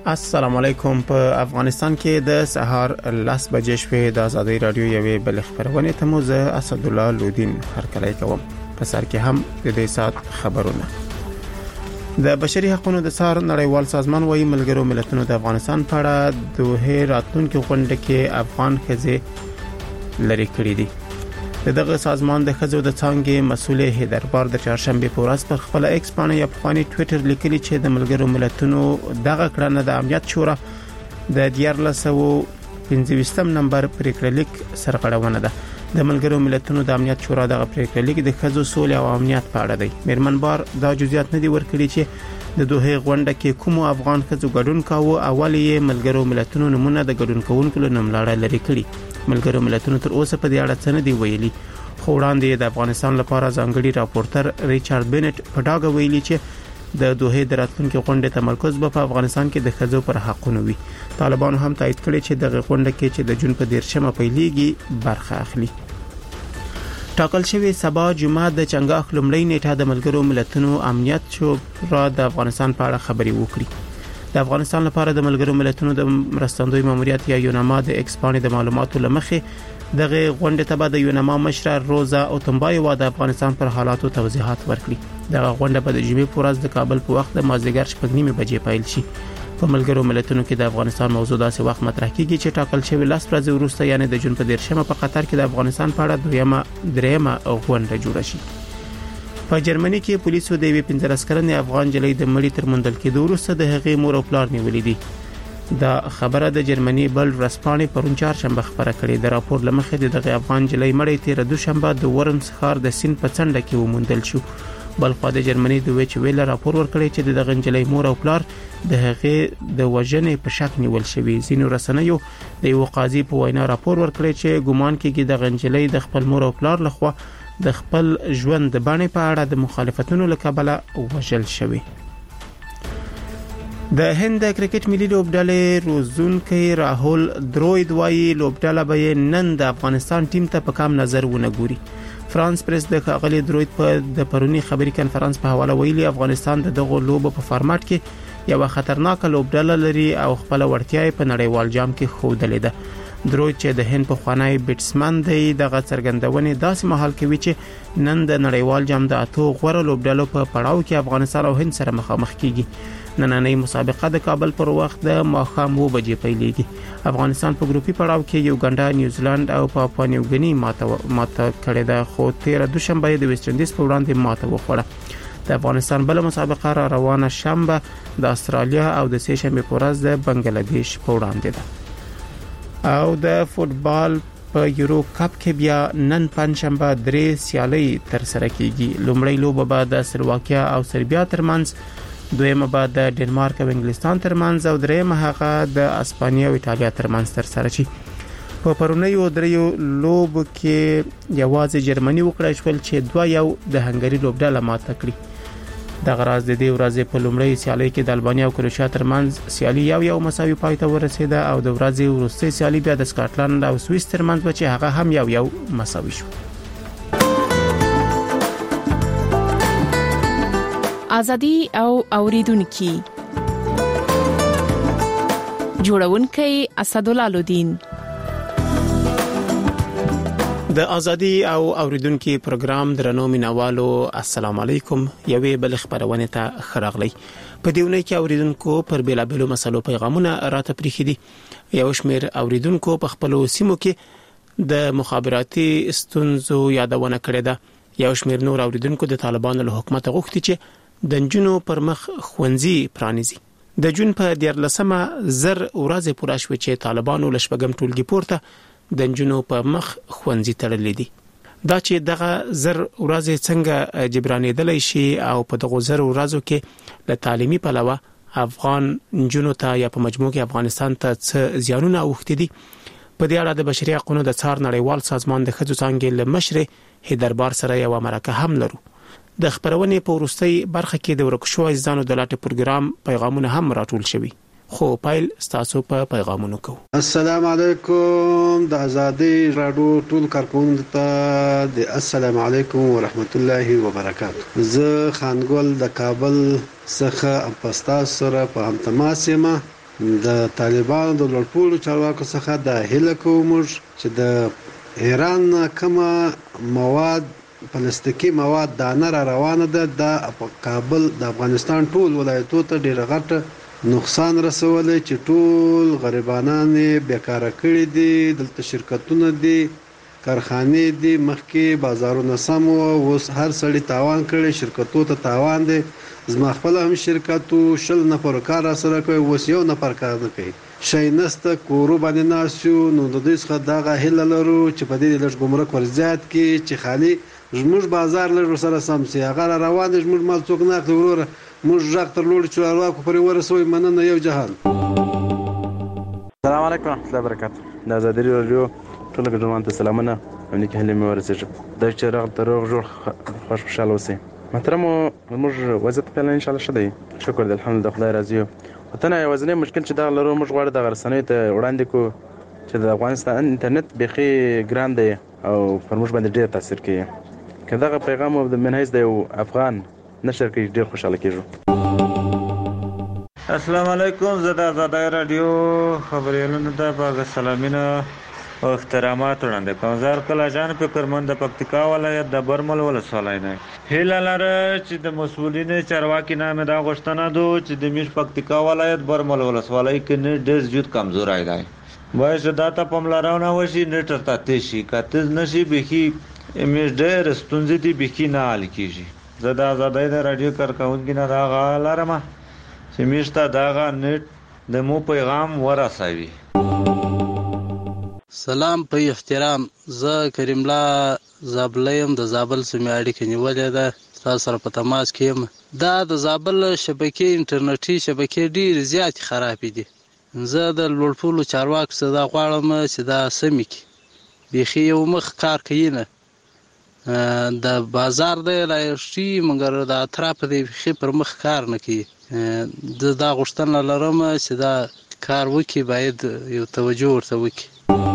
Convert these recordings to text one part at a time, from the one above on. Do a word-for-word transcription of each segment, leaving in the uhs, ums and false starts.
السلام علیکم. په افغانستان کې د سهار لس بجې شوې د ازادي رادیو یوې بل خبرونه ته مو زه اسد الله لودین هرکلی کوم. په سر کې هم د دې سات خبرونه. د بشري حقوقو د سار نړیوال سازمان وايي ملګرو ملتونو د افغانستان په اړه دوه راتلونکو غونډه کې افغان ښځې لري کړې دي. دغه سازمان د خزو د څنګه مسؤل هیدربار د چهارشنبه په ورځ پر خپل ایکس باندې یا په ټوئیټر لیکلي چې د ملګرو ملتونو دغه کړنه د امنیت شورا د دیارلس سوه پنځه نمبر پریکړلیک سرغړونه ده. د ملګرو ملتونو د امنیت شورا دغه پریکړلیک د خزو سولې او امنیت په اړه دی. میرمنبار دا جزئیات نه دی ورکړي چې د دوه غونډه کې کوم افغان خزو ګډون کاوه. اول یې ملګرو ملتونو نمونه د ګډون کوونکو نوملړ لري کړي. ملګرو ملتونو تر اوسه په دې اړه څه نه دی ویلي. خو وړاندې د افغانستان لپاره ځانګړي راپورټر ریچارډ بینټ په ډاګه ویلي چې د دوه د راتلونکو غونډې تمرکز به په افغانستان کې د خزو پر حقوقو وي. طالبانو هم تایید کړی چې د غونډه کې چې د جون په دیرشمه پیلېږي برخه اخلي. ټاکل شوی سبا جمعه د چنګاخ لومړی نیټه د ملګرو ملتونو امنیت شورا د افغانستان په اړه خبري وکړي. د افغانستان لپاره د ملګرو ملتونو د مرستندوی ماموریت یا یوناما د ایکسپانې د معلوماتو لمخې دغه غونډه ته د یوناما مشر روزا اوتمبای و د افغانستان پر حالاتو توضیحات ورکړي. دغه غونډه په د جمعې په ورځ د کابل په وخت د مازدیګر شپږ نیمه بجې پیل شي. په ملګرو ملتونو کې د افغانستان موضوع داسې وخت مطرح کیږي چې ټاکل شوی لس ورځې وروسته یعنی د جون په دیرشمه په قطر کې د افغانستان په اړه دویمه دریمه غونډه جوړه شي. په جرمني کې پولیسو د یوې پنځه لسکرنې افغان جلۍ د مړي تر موندل کېدو وروسته د هغې مور او پلار نیولې دي. دا خبره د جرمني بل ورځپاڼې پرون چهارشنبه خبره کړې. د راپور لمخې دغه افغان جلۍ مړی تیر دوشنبه د ورمز ښار د سین په څنډه کې وموندل شو. بل خو د جرمني د ویچ ویل راپور ورکړی چې دغه جلۍ مور او پلار د هغې د وژنې په شک نیول شوی. ځینو رسنیو د یو قاضي په وینا راپور ورکړی چې ګومان کېږي د جلۍ د خپل مور او پلار لخوا د خپل ژوند د باندې په اړه د مخالفتونو لکبله وژل شوی. د هند کرکټ ملي لوبډلې روزونکي راهول دروید وايي لوبډله به نن د افغانستان ټیم ته په کام نظر ونه ګوري. فرانس پریس د خاغلی دروید په د پرونی خبري کانفرنس په حواله ویلي افغانستان د دغه لوب په فارمټ کې یو خطرناک لوبډله لري او خپل وړتیا په نړیوال جام کې ښودلې ده. دروید چې د هند په خوانی بیټسمن دی دغه څرګندونې داسې مهال کوي چې نن د نړیوال جام د اتو غوړه لوبډلو په پړاو کې افغانستان او هند سره مخامخ کیږي. نننۍ مسابقه د کابل پر وخت د ماښام اوه بجې پیلېږي. افغانستان په ګروپي پړاو کې یوګانډا، نیوزیلند او پاپوا نیوګیني ماته ماته کړې ده خو تیر دوشنبه د ویسټ انډیز په وړاندې ماته وخوړه. د افغانستان بل مسابقه را روانه شنبه د استرالیا او د سه شنبه په ورځ د بنگلاديش په وړاندې ده. او د فوتبال په یورو کپ کې بیا نن پنځشنبه درې سیالۍ تر سره کیږي. لومړی لوبه به د سلواکیا او سربیا ترمنځ، دویمه به د ډنمارک او انګلستان ترمنځ او دریمه هغه د اسپانیا او ایتالیا ترمنځ تر سره شي. په پرونیو دریو لوب کې یوازې جرمني وکړای شول چې دوه یو د هنګری لوبډله ماته کړی. د غراز د دې ورځې په لومړی سیالۍ کې د البانیا او کروشیا ترمنځ سیالي یو یو مساوي پای ته ورسېده او د ورځې وروستۍ سیالي بیا د سکاټلند او سویس ترمنځ و چې هغه هم یو یو مساوي شو. ازادي او اوریدونکو جوړونکي اسد الله لودین. د ازادي او اوریدونکو پروګرام درنو مینوالو السلام علیکم. یوې بل خبرونه ته خراغلی. په دیونه کې اوریدونکو پر بیلابلو مسلو پیغامونه راته پریخي دي. یو شمیر اوریدونکو په خپل سیمو کې د مخابراتي ستونزو یادونه کړې ده. یو شمیر نور اوریدونکو د طالبانو له حکومت غوښتي چې د جنونو پر مخ خوندزي پرانیزي. د جون په دیارلسمه زر ورځې پوره شوه چې طالبانو له شپږم ټولګي پورته د جنونو په مخ خوندزي تړلې دي. دا چې دغه زر ورځې څنګه جبرانېدلای شي او په دغه زر ورځو کې له تعلیمي پلوه افغان جنونو ته یا په مجموع کې افغانستان ته څه زیانونه اوښتي دي. په دې اړه د بشري حقوقو د څار نړیوال سازمان د خځو څنګه له مشر هیدربار سره یو مرکه هم لرو. د خبرونې په ورستۍ برخه کې د ورکشو ځانو د لاټ پروګرام پیغامونه هم راټول شوي. خو پایل ستاسو په پیغامونو کو. السلام علیکم د ازادي رادیو ټول کارکوونکو ته د السلام علیکم ورحمت الله وبرکاته. زه خانګل د کابل څخه پستا سره په هم تماس یم. د طالبانو د لوړپوړو چارواکو څخه د هیله کوو موږ چې د ایران نه کومه مواد پلاستیکي مواد دانه را روانه ده د کابل د افغانستان ټول ولایتو ته ډیره غټه نقصان رسولی چې ټول غریبانان یې بیکاره کړي دي. دلته شرکتونه دي، کارخانې دي، مخکې بازارونه سم وو، اوس هر سړي تاوان کړی، شرکتو ته تاوان دی. زما خپل هم شرکتو شل نفر کار را سره کوي، اوس یو نفر کار نه کوي، شی نسته، کورو باندې ناست یو. نو د دوی څخه دغه هیله لرو چې په دې لږ ګمرک ور زیات کړي چې خالي زموږ بازار لږ ورسره سم سي. هغه را روان دی، زموږ مال څوک نه اخلي. وروره موږ غږ تر لوړو چارواکو پورې ورسوئ. مننه. یو جهان. السلام علیکم ورحمۃ اللہ وبرکاتہ. د ازادي راډیو ټولو ګډونوالو ته سلامونه او نیکې هیلې مې ورسېږي. دا چې راغ ته روغ جوړ خوش خوشحاله اوسئ. محترمو موږ وضعیت فعلا ان شاء الله ښه دی، شکر دی، الحمدلله، خدای راضي یو. وطن یوازینی مشکل چې دغه لرو، موږ غواړو دغه رسنیو ته وړاندې کړو چې د افغانستان انټرنیټ بیخي ګران دی او پر موږ باندې ډېر تاثیر کوي. که دغه پیغام د منحیث د یو افغان نشر کړي ډېر خوشحاله کېږو. السلام علیکم. زه د ازادۍ راډیو خبریالانو ته په سلامونه او احترامات وړاندې کوم. زه هرکله جان فکرمند د پکتیکا ولایت د برمل ولسوالۍ نه هیله لره چې د مسؤلینو چارواکي نه مې دا غوښتنه ده چې د میش پکتیکا ولایت برمل ولسوالۍ کې نه ډېر زیات کمزوری دی. باید چې دا ته پاملرنه وشي، نیټ ورته تېز شي. که تېز نه شي بیخي میش ډېر ستونزې دي، بیخي نه حل کېږي. زه د ازادۍ د راډیو کارکوونکي نه دا غواړه لرم چې میش ته دغه نیټ د مو پیغام ورسوي. سلام په احترام. زه کریم الله زابلی یم، د زابل سیمې اړیکه نیولې ده، تاسو سره په تماس کې یم. دا د زابل شبکې انټرنیټي شبکې ډېرې زیاتې خرابې دي. زه د لوړپوړو چارواکو څخه دا غواړم چې دا سمې کړي. بیخي یو مخ کار کوي نه، د بازار دی رایشتي، مګر د اطراف دی بیخي پر مخ کار نه کوي. زه دا غوښتنه لرم چې دا کار وکړي، باید یو توجه ورته وکړي.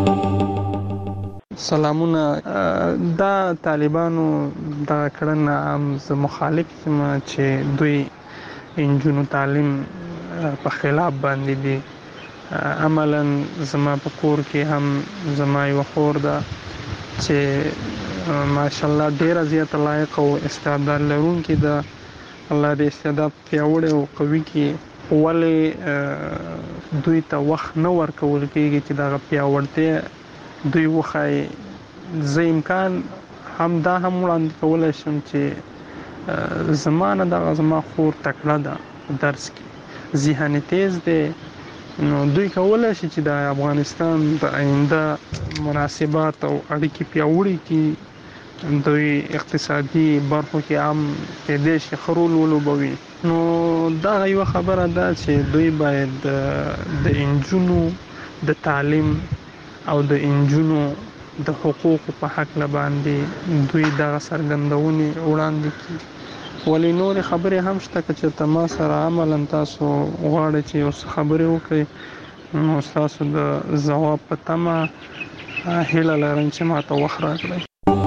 سلامونه. دا طالبانو دا کړنه هم زه مخالف یم چې دوی انجونو تعلیم په خلاف باندې دي. عملا زما په کور کې هم زما یو خور ده چې ماشاءالله ډیره زیاته لایق او استعداد لرونکې ده. الله دې استعداد پیاوړی او قوي کړي. ولې دوی ته وخت نه ورکول کېږي چې دغه پیاوړتیا دوی وښایي. زه امکان هم دا هم وړاندې کولی شم چې زما نه دغه زما خور تکړه ده په درس کې، ذهن تیز دی، نو دوی کولی شي چې د افغانستان د آینده مناسبات او اړیکې پیاوړې کړي. دوی اقتصادي برخو کې هم کېدای شي ښه رول ولوبوي. نو دا یوه خبره ده چې دوی باید د انجونو د تعلیم او د انجونو د حقوقو په حق باندې دوی دغه څرګندونې وړاندې کړي. ولې نورې خبرې هم شته که چېرته ما سره عملا تاسو غواړئ چې یو څه خبرې وکړئ، نو ستاسو د ځواب په تمه هیله لرم چې ما ته وخت راکړئ.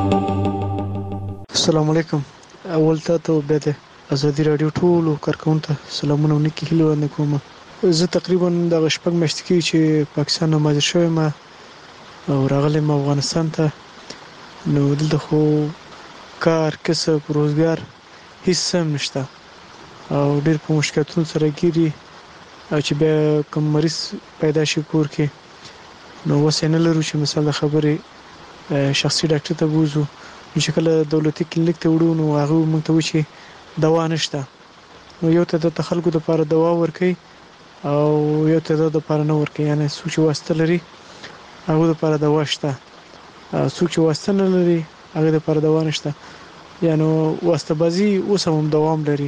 السلام علیکم. اول ته ته بیا د ازادي راډیو ټولو کارکوونکو ته سلامونه او نیکې هیلې وړاندې کوم. زه تقریبا دغه شپږ میاشتې کېږي چې پاکستان نه مهاجر شوی یم او راغلی یم افغانستان ته. نو دلته خو کار، کسب، روزګار هیڅ هم نشته او ډېر په مشکلاتونو سره ګیري. او چې بیا کوم مریض پیدا شي کور کې، نو وس یې نه لرو چې مثال د خبرې شخصي ډاکټر ته بوزو. نو چې کله دولتي کلینیک ته وړو نو هغه موږ ته وایي چې دوا نشته. نو یو تعداد د خلکو دپاره دوا ورکوي او یو تعداد دپاره نه ورکوي. یعنې څوک چې واسطه لري هغو دپاره دوا شته، څوک چې واسطه نه لري هغې دپاره دوا نشته. یعنې واسطه بازي اوس هم دوام لري.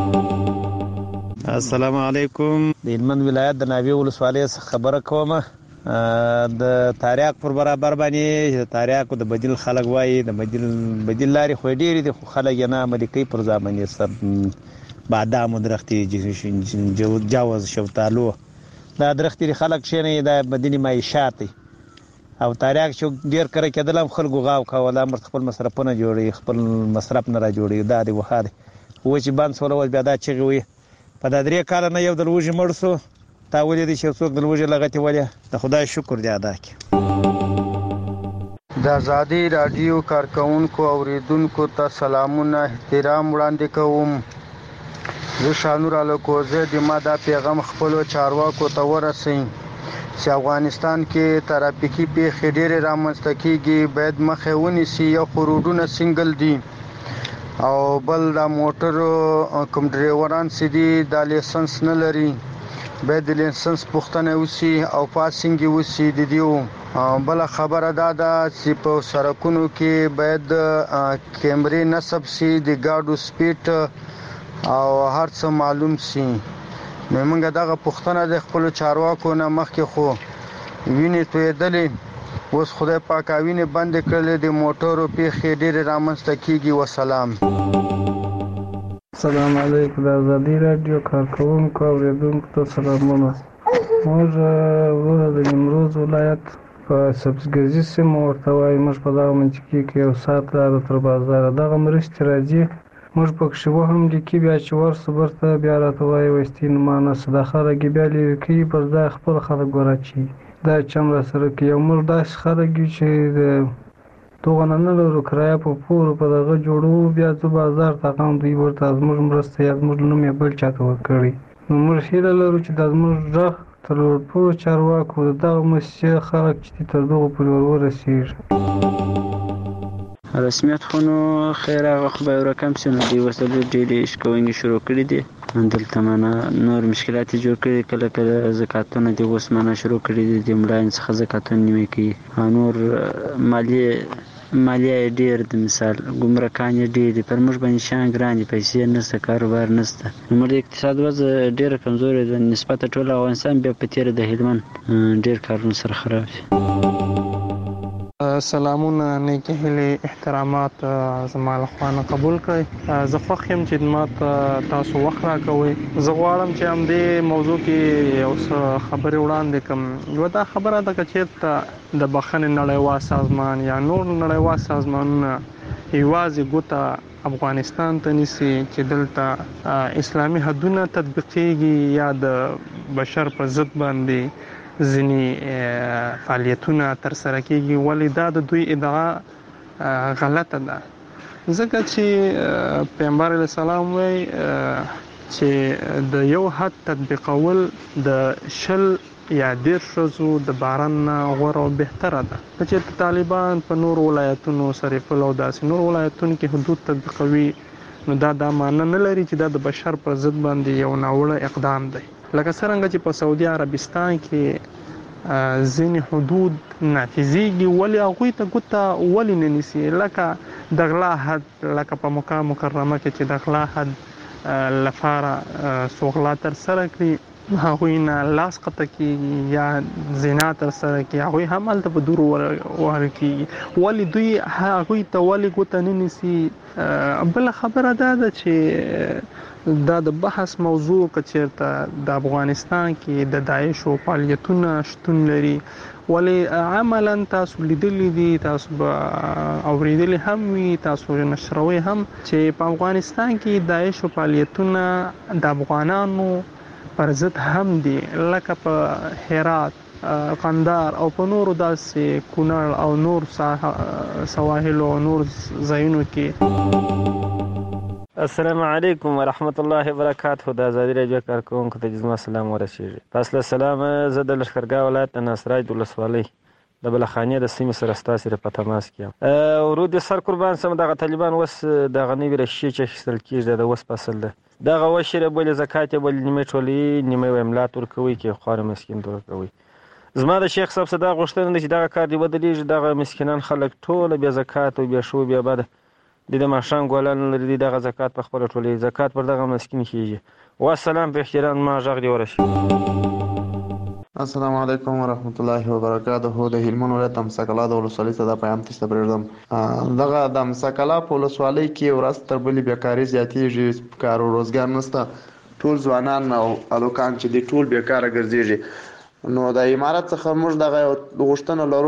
السلام علیکم. د هلمند ولایت د ناوې ولسوالۍ څخه خبره کوم. د تاریاک پر برابر باندې د تاریاکو د بدیل خلک وایي د بدیل بدیل لارې خو ډېرې دي، خو خلک یې نه عملي کوي. پر ځای باندې سر بادامو درختې، جوز، شفتالو، دا درختې خلک کښېنوي، دا بدیل معیشات دی. او تاریاک چې ډېر کره کېدل هم خلکو غاو کول، امر خپل مصرفونه جوړوي، خپل مصرف نه را جوړوي. دا دی وخا دی. و چې بند سول بیا دا چغې وي. په دا درې کاله نه یو دل وږي مړ سو تا ولې د څوک د لوږې لغتې ولې د خدای شکر دی ادا کړي. د ازادي رادیو کارکونکو اوریدونکو ته سلامونه احترام وړاندې کوم. زه شانور الکوزه د ما دا پیغام خپلو چارواکو ته ورسوي چې افغانستان کې ترافیکي پیښې ډېرې رامنځته کیږي، باید مخه ونیسي. یو خو روډونه سنګل دي او بل د موټرو کوم ډریوران چې دي دا لیسنس نه لري، باید د لیسنس پوښتنه وشي او پاسینګ یې وشي د دیو. بل خبره دا ده چې په سړکونو کې باید کیمرې نصب شي، د ګاډو سپیډ او هر څه معلوم شي. نو موږ دغه پوښتنه د خپل چارواکو نه مخکې خو وینې تویدلې، اوس خدای پاک وینې بند کړلې، د موټرو پیښې ډېرې رامنځته کیږي. وسلام. السلام علیکم. د ازادي رادیو کارکونکو اوریدونکو ته سلامونه. موږ ورور د نیمروز ولایت په سبزګزي سیمه ورته وایي، موږ په دغه منطقې کې یو ساعت لاره تر بازاره دغه مرستې راځي، موږ پکښې وهم لیکي، بیا چې ورسو برته بیا راته وایي وایستې نومانه څه دا خلک یې بیا لیرې کوي، پر ځای خپل خلک ورچي. دا چم را سره کوي. او موږ داسې خلک یو چې د دغه نه نه لرو، کرایه په پورو په دغه جوړو، بیا ځو بازار ته غم دوی ورته زموږ مرسته یا زموږ نوم یې بل چاته ورکړي. نو موږ هیله لرو چې دا زموږ غږ تر ټولو چارواکو د دغه مسیح خلک چې تر دغه پورې ور ورسېږي. رسمیت خو نو خیر هغه خو به یو رقم شي، نو دوی اوس ډېرې شکونې شروع کړي دي، دلته معنا نور مشکلات یې جوړ کړي، کله کله زکاتونه دي اوس معنا شروع کړي دي، د ملاین څخه زکاتونه نیمې کوي، نور مالیې مالیه یې ډېر د مثال ګمرکان یې ډېر دي، پر موږ باندې شیان ګران دي، پیسې نشته، کاروبار نشته، زموږ د اقتصاد وضع ډېره کمزورې ده نسبت ټول افغانستان، بیا په تېره د هلمند ډېر کارونه سره خراب دي. سلامونه، نیکې هیلې، احترامات زما له خوا نه قبول کړئ. زه خوښ یم چې ما ته تاسو وخت راکوئ. زه غواړم چې همدې موضوع کې یو څه خبرې وړاندې کړم. یوه دا خبره ده که چېرته د بخښنې نړیوال سازمان یا نور نړیوال سازمانونه یوازې ګوته افغانستان ته نیسي چې دلته اسلامي حدونه تطبیقېږي یا د بشر په ضد باندې ځینې فعالیتونه ترسره کېږي، ولې دا د دوی ادعا غلطه ده، ځکه چې پیغمبر علیه السلام وایي چې د یو حد تطبیقول د شل یا دېرش ورځو د باران نه غوره او بهتره ده. که چېرته طالبان په نورو ولایتونو سرپل او داسې نور ولایتونو کې حدود تطبیقوي، نو دا دا معنی نه لري چې دا د بشر پر ضد باندې یو ناوړه اقدام دی. لکه څرنګه چې په سعودي عربستان کې ځینې حدود نافذېږي، ولې هغوی ته ګوته ولې نه نیسي؟ لکه د غلا حد، لکه په مکه مکرمه کې چې د غلا حد لپاره څوک غلا ترسره کړي هغوی نه لاس قطع کېږي یا زنا ترسره کړي، هغوی هم هلته په دورو وهل کېږي، ولې دوی هغوی ته ولې ګوته نه نیسي؟ بله خبره دا ده چې دا د بحث موضوع که چېرته د افغانستان کې د داعشو فعالیتونه شتون لري، ولې عملا تاسو لیدلی دي، تاسو به اورېدلی هم وي، تاسو نشروي هم چې په افغانستان کې داعشو فعالیتونه د افغانانو پر ضد هم دي، لکه په هرات، قندار او په نورو داسې کونړ او نور سواحل او نور ځایونو کې. السلام علیکم ورحمت الله وبرکاته. د ازادي رادیو کارکونکو ته زما سلام ورسیږي. پس له سلامه زه د لښکرګاه ولایت د ناصرای د ولسوالۍ د بلخانې د سیمې سره ستاسې په تماس کې یم. ورود دې سر قربان سم. دغه طالبان اوس دغه نوي رشیې چې اخیستل کېږي د اوس فصل ده، دغه وشي بلې زکات یې بلې نیمې ټولوي، نیمې یې املات ورکوي کې خواره مسکین ته ورکوي. زما د شیخ صاحب څخه دا غوښتنه ده چې دغه کار دې بدلېږي، دغه مسکینان خلک ټوله بیا زکات او بیا شو بیا بده د د ماښام ګلان لري، دغه زکات په خپله ټولوي، زکات پر دغه مسکین کېږي. والسلام، په احترام ما غږ دې ورسېږي. السلام علیکم ورحمت الله وبرکاته. د هلمند ولایت د مسکلا د ولسوالۍ څخه دا پیغام تاسو ته پرېږدم. دغه د مسکلا په ولسوالۍ کې ورځ تر بلې بیکاري زیاتېږي، کار او روزګار نشته، ټول ځوانان او هلکان چې دي ټول بیکاره ګرځېږي. نو د امارت څخه موږ دغه غوښتنه لرو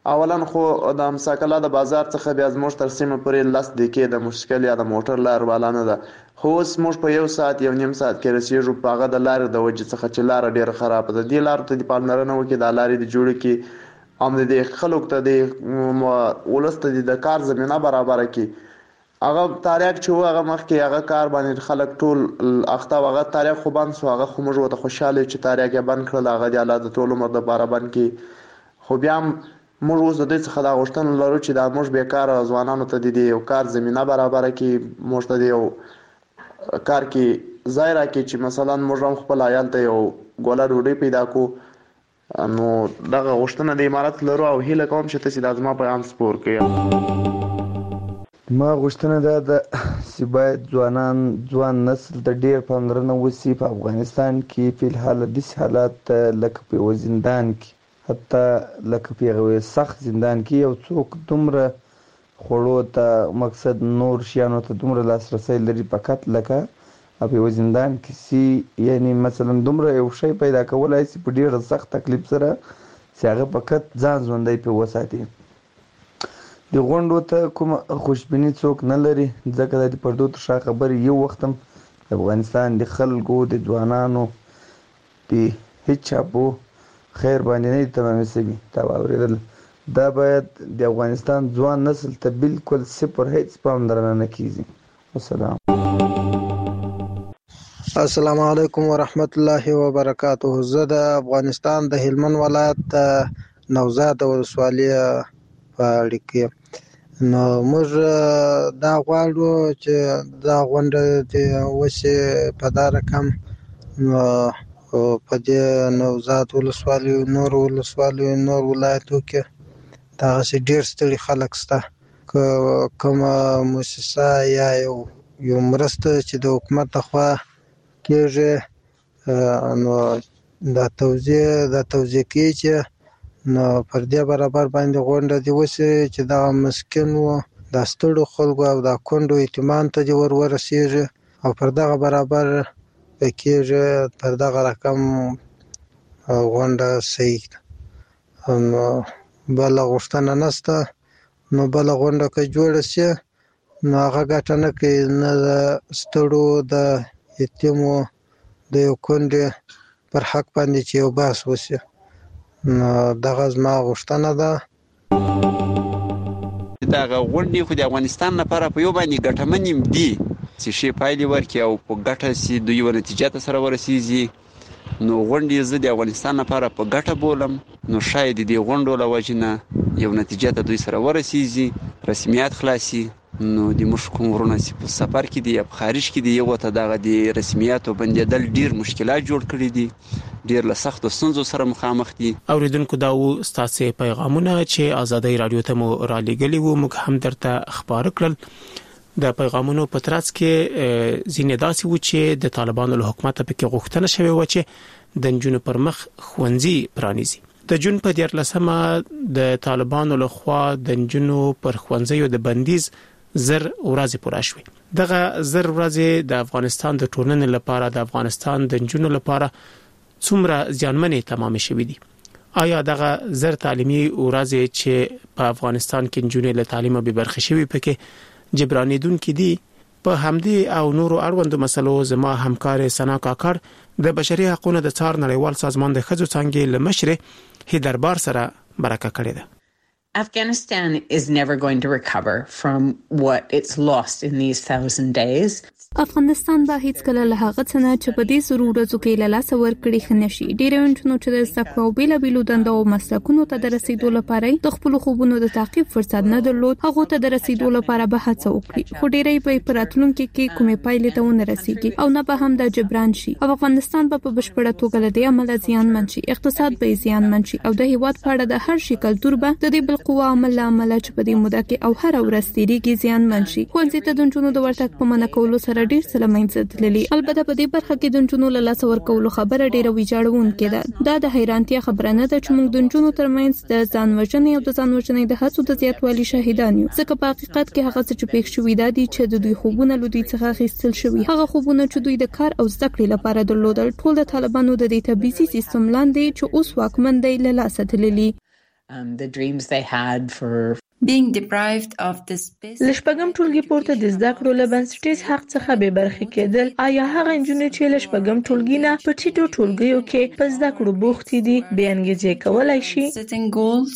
اولا خو د امساکلا د بازار څخه بیا زموږ تر سیمه پورې لس دقیقې د مشکل یا د موټر لار والا نه ده، خو اوس موږ په یو ساعت یو نیم ساعت کې رسیږو په هغه د لارې د وجې څخه چې لاره ډېره خرابه ده. دې لارو ته د پاملرنه وکړي، دا لارې د جوړې کړي، هم د خلکو ته د ولس ته د کار زمینه برابره کړي. هغه تاریخ چې و هغه مخکې هغه کار باندې خلک ټول اخته، هغه تاریخ خو بند شو، هغه خو موږ ورته خوشحاله چې تاریخ یې بند کړل، هغه د الله د ټول عمر دپاره بند کړي. خو بیا هم موږ اوس د دوی څخه دا غوښتنه لرو چې دا موږ بېکاره ځوانانو ته د دې یو کار زمینه برابره کړي، موږ ته د یو کار کې ځای راکړي چې مثلا موږ هم خپل عیال ته یو ګوله ډوډۍ پیدا کړو. نو دغه غوښتنه د امارت لرو او هیله کوم چې تاسې دا زما پیغام سپور کړئ. ما غوښتنه دا ده چې باید ځوانان ځوان نسل ته ډېر پاملرنه وشي په افغانستان کې. فی الحال داسې حالات لکه په یوه زندان کې، حتی لکه په یوه سخت زندان کې یو څوک دومره خوړو ته مقصد نور شیانو ته دومره لاسرسی لري فقط لکه په یوه زندان کې سي، یعنی مثلا دومره یو شی پیدا کولی شي په ډېر سخت تکلیف سره چې هغه فقط ځان ژوندی پرې وساتي. د غونډو ته کومه خوشبیني څوک نه لري، ځکه د پردو تر شا خبرې یو وخت هم د افغانستان د خلکو د ځوانانو د هیڅ چا په خیر باندې نه دي تمامې شوي. تا واورېدل، دا باید د افغانستان ځوان نسل ته بالکل صفر هیڅ پاملرنه نه کیږي. والسلام. السلام علیکم ورحمت الله وبرکاته. زه د افغانستان د هلمند ولایت نوزاد ولسوالۍ په اړه کې نو موږ دا غواړو چې دا غونډه د وشي په دا رقم. نو په دې نوزاد ولسوالۍ، نور ولسوالۍ، نور ولایتو کې دغسې ډېر ستړي خلک شته. که کومه مؤسسه یا یو یو مرسته چې د حکومت لخوا کېږي نو دا توضیح دا توضیح کوي چې نو پر دې برابر باندې غونډه دې وشي چې دغه مسکینو دا ستړو خلکو او دا کونډو اطمینان ته دې ور ورسېږي او پر دغه برابر کېږي، پر دغه رقم غونډه صحیح ده. نو بله غوښتنه نشته. نو بله غونډه که جوړه شي نو هغه ګټه نه کوي، نه د ستړو د یتیمو د یو کونډې پر حق باندې چې یو بحث وشي. نو دغه زما غوښتنه ده. دغه غونډې خو د افغانستان لپاره په یو باندې ګټمنې دي چې ښې پایلې ورکړي او په ګټه سي دوی یوه نتیجه ته سره ورسېږي. نو غونډې زه د افغانستان لپاره په ګټه بولم. نو شاید د دې غونډو له وجې نه یو نتیجه ته دوی سره ورسېږي، رسمیات خلاصي. نو د موږ کوم ورونه چې په سفر کې دي یا په خارج کې دي، یو ته دغه د رسمیاتو بندېدل ډېر مشکلات جوړ کړي دي، ډېر له سختو ستونزو سره مخامخ دي. اوریدونکو دا و ستاسو پیغامونه چې آزادۍ رادیو ته مو را لېږلي وو، موږ هم درته خبر کړل. د پیغامونو په ترڅ کې ځینې داسې و چې د طالبانو له حکومت پکې غوښتنه شوې و چې د نجونو پر مخ ښوونځي پرانیزي. د جون په دیارلسمه د طالبانو له خوا د نجونو پر ښوونځیو د بندیز زر ورځې پوره شوې. دغه زر ورځې د افغانستان د ټولنې لپاره، د افغانستان د نجونو لپاره څومره زیانمنې تمامې شوې دي؟ آیا دغه زر تعلیمي ورځې چې په افغانستان کې نجونې له تعلیمه بې برخې شوي پکې جبرانېدونکې دي؟ په همدې او نورو اړوندو مسلو زما همکار سنا کاکړ د بشري حقوقو د څار نړیوال سازمان د ښځو څانګې له مشرې هیدربار سره مرکه کړې ده. Afghanistan is never going to recover from what it's lost in these thousand days. افغانستان به هیڅ کله له هغه څه نه چې په دې سرو ورځو کې له لاسه ورکړي خنشي. ډېر ونټونو چې د زده کړو بیلابیلو دندو او مسلکونو ته د رسیدو لپاره د خپل خوبونو د تعقیب فرصت نه درلود، هغه ته د رسیدو لپاره به هڅه وکړي، خو ډېرې په پراتلونکو کې کومې پایلې ته ونه رسیږي او نه به هم د جبران شي. افغانستان به په بشپړه توګه له دې عمل زیانمن شي، اقتصاد به زیانمن شي او د هیواد په اړه د هر شي کلتور به د دې بل قوه عمل عمل چې په دې موده کې او هر ورځ تیریږي زیانمن شي. ښوونځي ته د نجونو د ورتګ په منع کولو سره ډېر څه له منځه تللي. البته په دې برخه کې د نجونو له لاسه ورکولو خبره ډېره ویجاړونکې ده. دا د حیرانتیا خبره نه ده چې موږ د نجونو ترمنځ د ځان وژنې او د ځان وژنې د هڅو د زیاتوالي شاهدان یو، ځکه په حقیقت کې هغه څه چې پېښ شوي دا دي چې د دوی خوبونه له دوی څخه اخیستل شوي. هغه خوبونه چې دوی د کار او زده کړې لپاره درلودل ټول د طالبانو د دې تبعیضي سیستم لاندې چې اوس واکمن دی له لاسه تللي. um, the dreams they had for being deprived of this basic لشپګم ټولګي پورته د زده کړو له بنسټیز حق څخه به برخې کېدل. آیا هغه نجونې چې لشپګم ټولګي نه په ټیټو ټولګیو کې په زده کړو بوخت دي به انګیزه کولای شي؟ setting goals.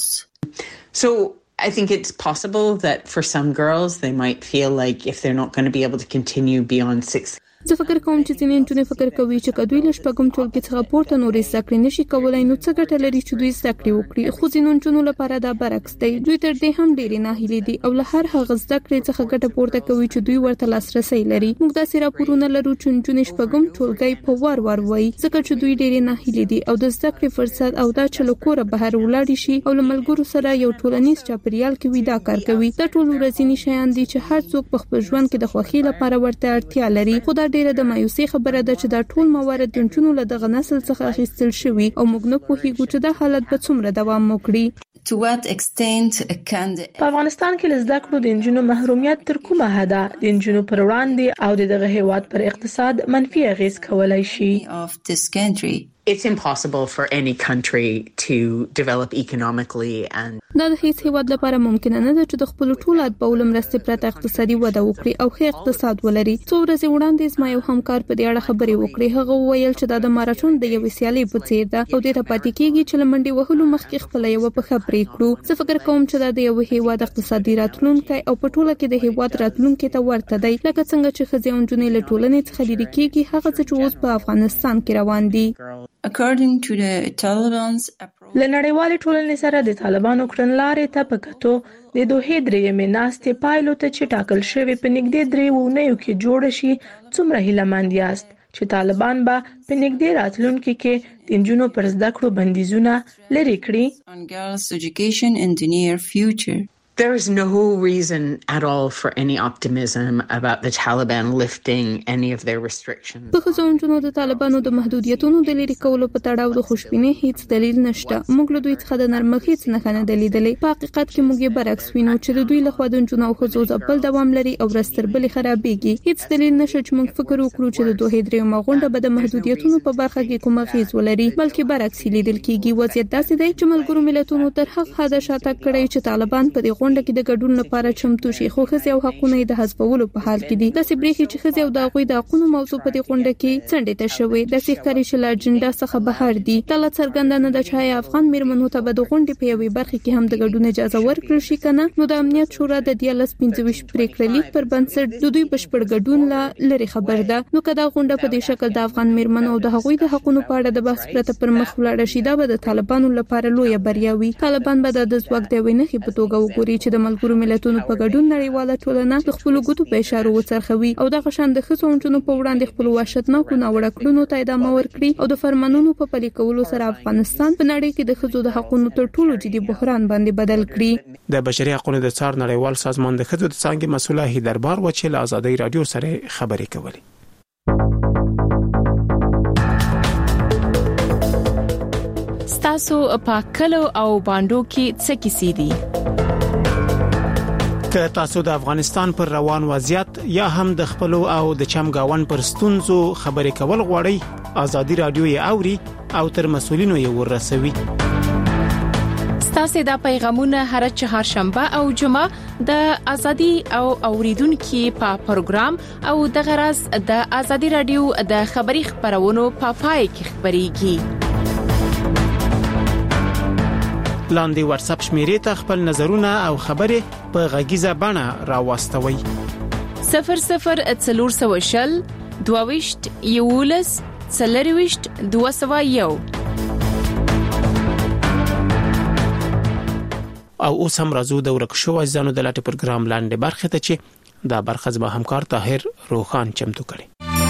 So I think it's possible that for some girls they might feel like if they're not going to be able to continue beyond sixth. زه فکر کوم چې ځینې نجونې فکر کوي چې کدوې له شپږم ټولګي څخه پورته نورې زده کړې نشي کولای نو څه ګټه لري چې دوی زده کړې وکړي. خو ځینو نجونو لپاره دا برعکس دی. دوی تر دې هم ډېرې ناهیلې دي او له هر هغه زده کړې څخه ګټه پورته کوي چې دوی ورته لاسرسي لري. موږ داسې راپورونه لرو چې نجونې شپږم ټولګي په وار وار وایي ځکه چې دوی ډېرې ناهیلې دي او د زده کړې فرصت او دا چې له کوره بهر ولاړ شي او له ملګرو سره یو ټولنیز چاپیریال کې ویدا کار کوي. دا ټول ورځنی شیان دي چې هر څوک په خپل ژوند کې د خوښۍ لپاره ورته اړتیا لري. خو دا ډېره د مایوسۍ خبره ده چې دا ټول موارد د نجونو له دغه نسل څخه اخیستل شوی او موږ نه پوهیږو چې دا حالت به څومره دوام وکړي. To what extent can the... په افغانستان کې له زده کړو د نجونو محرومیت تر کومه حده د نجونو پر وړاندې او د دغه هیواد پر اقتصاد منفي اغیز کولای شي؟ of this country. It's impossible for any country to develop economically and دا د هیڅ هیواد لپاره ممکن نه ده چې د خپل ټول اتباعو مرستې پرته اقتصادي وده وکړي او ښه اقتصاد ولري. څو ورځې وړاندې زما یو همکار په دې اړه خبرې وکړې. هغه وویل چې دا د ماراتون د یوې سیالۍ په څیر ده او دې ته پاتې کېږي چې لمنډي وهلو مخکې خپل یو په خبرې کړو. زه فکر کوم چې دا د یو هیواد اقتصادي راتلونکي او په ټوله کې د هیواد راتلونکي ته ورته دی. لکه څنګه چې ښځې او نجونې له ټولنې څخه لرې کېږي هغه څه چې اوس په افغانستان کې روان دي. According to the Taliban's approach, له نړیوالې ټولنې سره د طالبانو کړنلارې ته په کتو د دوه درېیمې ناستې پایلو ته چې ټاکل شوی په نږدې درې اونیو کې جوړ شي څومره هیلهمند یاست چې طالبان به په نږدې راتلونکي کې د نجونو پر زده کړو بندیزونه لرې کړي؟ on girls' education in the near future. There is no reason at all for any optimism about the Taliban lifting any of their restrictions. په ځونونو د طالبانو د محدودیتونو د لرې کولو په تړاو د خوشبینۍ هیڅ دلیل نشته. موږ له دوی څخه د نرمښت هیڅ نه نه دلیدلې. په حقیقت کې موږ یې برعکس وینو چې د دوی له خوا د نجونو او ښځو ځپل دوام لري او رستربلې خرابېږي. هیڅ دلیل نشته چې موږ فکر وکړو چې د دوه درېیمه غونډه به د محدودیتونو په برخه کې کومه اغیز ولري بلکې برعکس لیدل کېږي. وضعیت داسې دی چې ملګرو ملتونو تر هغه حده شاته کړی چې طالبان په دې غونډه کې د ګډون لپاره چمتو شي خو ښځې او حقوقونه د حذفولو په حال کې دي. داسې بریښي چې ښځې او د هغوی د حقوقو موضوع په دې غونډه کې څنډې ته شوې. داسې ښکاري چې له اجنډا څخه بهر دي. دا لا څرګنده نه ده چې آیا افغان میرمنو ته به د غونډې په یوې برخه کې هم د ګډون اجازه ورکړل شي که نه. نو د امنیت شورا د دیارلس پنځه ویشت پرېکړه لیک پر بنسټ د دوی بشپړ ګډون لا لري خبر ده. نو که دا غونډه په دې شکل د افغان میرمنو او د هغوی د حقوقو په اړه د بحث پرته پر مخ ولاړ شي دا به د طالبانو لپاره لویه بریا وي. طالبان به د ځواک د وینې په توګه وګوري چې د ملګرو ملتونو په ګډون نړیواله ټولنه د خپل ګوتو په اشاره وڅرخوي او د غشان د ښځو نجونو په وړاندې خپل وحشتناک ناوړه کړنو ته ادامه ورکړي او د فرمانونو په پلي کولو سره افغانستان په نړۍ کې د ښځو د حقوقو تر ټولو جدي بحران باندې بدل کړي. د بشري حقوقو د څار نړیوال سازمان د ښځو د څانګې مسؤله هیدربار و چې له آزادۍ رادیو سره خبرې کولې. ستاسو په کلو او باندو کې څه کیسې دي؟ که تاسو د افغانستان پر روان وضعیت یا هم د خپل او د چمګاون پر ستونزو خبرې کول غواړئ آزادۍ رادیو یې اوري او تر مسولینو یې ورسوي. ستاسو د پیغامونه هر چهارشنبه او جمعه د ازادي او اوریدونکو په پروګرام او د غرض د آزادۍ رادیو د خبري خبرونو په پای کې خبريږي. لاندې واتس اپ شمیرې ته خپل نظرونه او خبرې په غږیزه بڼه راوستوي. صفر صفر څلور سوه شل دوه ویشت یولس څلور ویشت دوه سوه یو. او اوس هم راځو د ورک شو ځانو د لاټ پروګرام لاندې برخه ته چې دا برخه زما همکار طاهر روخان چمتو کړي.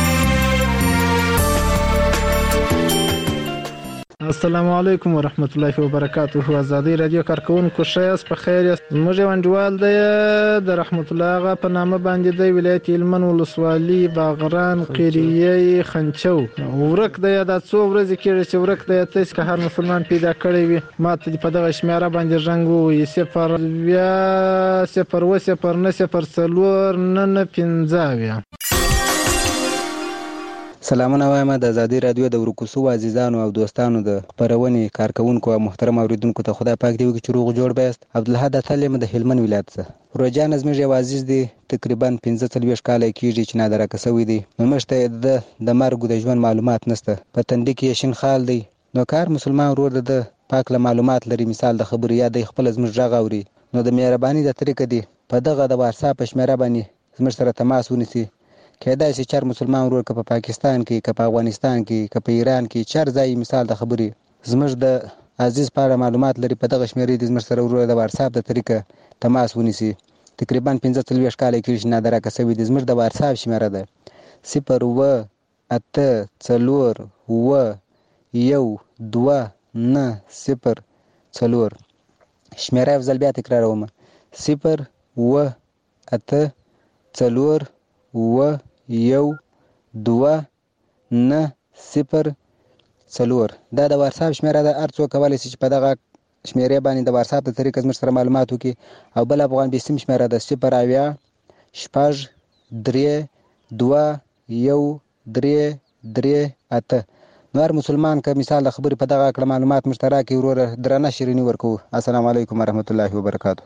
السلام علیکم ورحمت الله وبرکاته. آزادۍ رادیو کارکونکو شایست په خیر است. موږ وندوال دی د رحمت الله غا په نامه باندې د ولایت هلمند ولسوالۍ باغران قریه خنچو ورک دی. دا څو ورځې کې چې ورک دی تاسو که هر مسلمان پیدا کړی وي ماته په دغه شمیره باندې رنګ وي صفر بیا صفر و صفر نه صفر څلور نه نه پنځه. سلامونه وایم د ازادي رادیو د ورکوسو عزیزانو او دوستانو د خبرونې کارکونکو او محترم اوریدونکو ته خدای پاک دی وکړي چې روغ جوړ بیاست. عبدالحد اتل د هلمند ولایت څخه. روجان زموږ یو عزیز دی، تقریبا پنځه څلوېښت کاله کېږي چې نادرکه شوی دی. نو موږ ته د د مرګ د ژوند معلومات نشته. په تندي کې یې شین خال دی. نو کار مسلمان ورور د پاک له معلومات لري، مثال د خبرې یا د خپل زموږ غږ اوري، نو د مهرباني د طریقه دی په دغه د واتساپ په شمیره باندې زموږ سره تماس ونیسي. کېدای شي چار مسلمان ورور که په پاکستان کې، که په افغانستان کې، که په ایران کې، چار ځای مثال د خبرې زموږ د عزیز په اړه معلومات لري، په دغه شمیرې د زموږ سره ورور د واتساپ د طریقه تماس ونیسي. تقریبا پنځه څلوېښت کاله کېږي چې نادرکه شوی دی. زموږ د واتساپ شمیره ده صفر اووه اته څلور اووه یو دوه نه صفر څلور. شمیره یو ځل بیا تکراروم، صفر اووه اته څلور اووه یو دوه نه صفر څلور. دا د واتساپ شمیره ده. هر څوک کولی شي چې په دغه شمیرې باندې د واتساپ د طریقه زموږ سره معلومات وکړي. او بل افغان بیسیم شمیره ده صفر اویا شپږ درې دوه یو درې درې اته. نو هر مسلمان که مثال د خبرې په دغه کړه معلومات مشترک وروره درنه شیریني ورکوو. السلام علیکم ورحمت الله وبرکاته.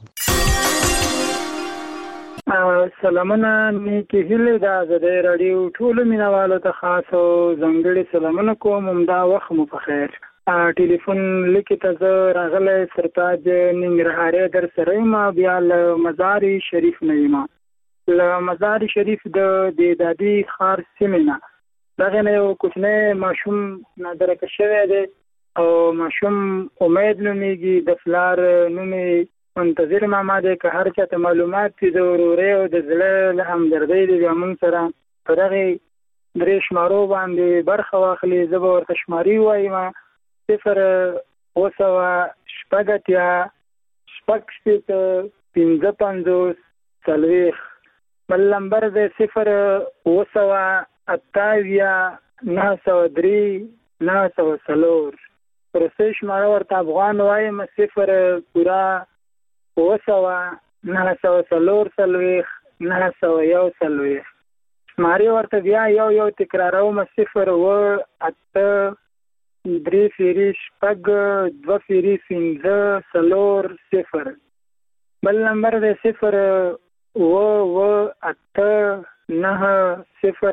سلامونه نیکې هیلې د ازادۍ راډیو ټولو مینوالو ته خاص او ځانګړي سلامونه کوم. همدا وخت مو په خیر. ټلیفون لیکې ته زه راغلی سرتاج ننګرهاري در سره یم، بیا له مزار شریف نه یم. له مزار شریف د دادي ښار سیمې نه دغې نه یو کوچنی ماشوم نادرکه شوی دی او ماشوم امید نومیږي. د پلار نوم یې منتظر ماما دی. که هر چاته معلومات دي د ورورۍ او د زړه له همدردۍ دی بیا موږ سره په دغې درې شمارو باندې برخه واخلي. زه به ورته شماري ووایم: صفر اوه سوه شپږ اتیا شپږ شپېته پنځه پنځوس څلوېښت. بل نمبر دی صفر اوه سوه اته اویا نهه سوه درې نهه سوه څلور. وروستۍ شماره ورته افغان وایم: صفر پوره اوه سوه نهه سوه څلور څلوېښت نهه سوه یو څلوېښت. شمارې ورته بیا یو یو تکراروم: صفر اوه اته درې فیري شپږ دوه فیري پنځه څلور صفر. بل نمبر دی صفر اوه اوه اته نهه صفر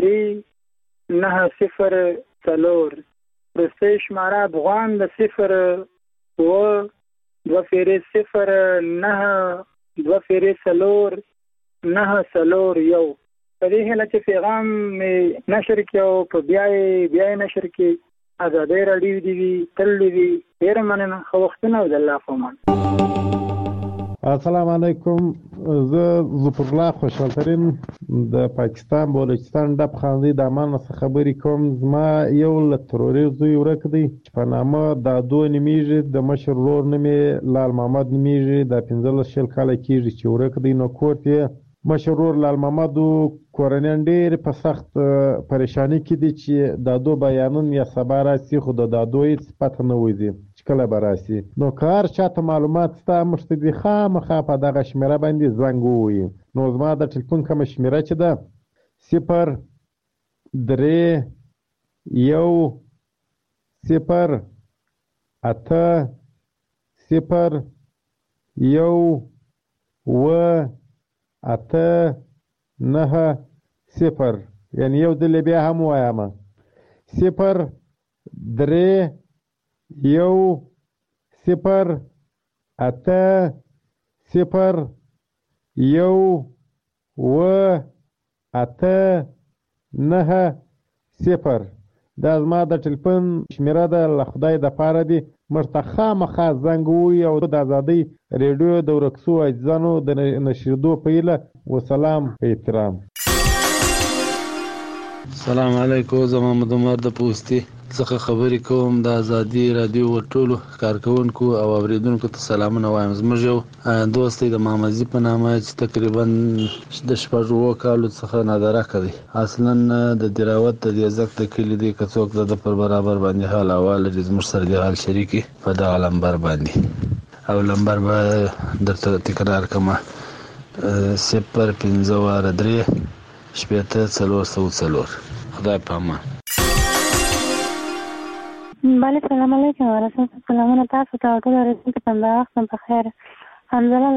درې نهه صفر څلور. وروستۍ شماره افغان د صفر اوه دوه فیرې صفر نهه دوه فیرې څلور نهه څلور یو. په دې هیله چې پیغام مې نشر کړي او په بیا یې بیا یې نشر کړي. ازادۍ راډیو دې وي، تل دې وي. ډېره مننه. ښه وختونه او د الله په امان. السلام علیکم. زه ظفرالله خوشحالترین د پاکستان بلوچستان ډب خاندي د امان څخه خبرې کوم. زما یو له تروريست زوی ورک دی چې په نامه دادو نومیږي. د مشر ورور نوم یې لال محمد نومیږي. دا پنځلس شل کاله کېږي چې ورک دی. نو کور یې مشر ورور لال محمد کورنیان ډېر په سخت پریشانی کې دي چې دادو بیانون یا سبا راسي، خو د دادو هېڅ پته نه وځي چې کله به راسي. نو که هر چاته معلومات شته موږ ته دې خامخا په دغه شمېره باندې زنګ ووهي. نو زما د ټلیفون کومه شمېره چې ده صفر درې یو صفر اته صفر یو اوه اته نهه صفر. یعنی یو ځل بیا هم وایم: صفر درې یو صفر اته صفر یو اوه اته نهه صفر. دا زما د ټلیفون شمېره ده. له خدای دپاره دې موږ ته خامخا زنګ ووهي او د ازادۍ ریډیو د ورکسو عزیزانو د نشریدو په هیله. وسلام په احترام. السلام علیکم. زه محمد عمر د پوستي څخه خبرې کوم. د ازادي رادیو ټولو کارکونکو او اوریدونکو ته سلامونه وایم. زموږ یو دوست دی د محمدزي په نامه چې تقریبا د شپږ اووه کالو څخه نادرکه دی. اصلا د دراوت د دیزک د کلي دی. که څوک د پر برابر باندې حال احوال لري زموږ سره د حال شریکي په دغه لمبر باندې. او لمبر به درته تکرار کومه: صفر پنځه واره درې شپېته څلور سوه څلور. خدای په امان. بله سلام علیکم ورحمت الله. سلامونه تاسو ته ټول ورسېږي په خیر. حمزه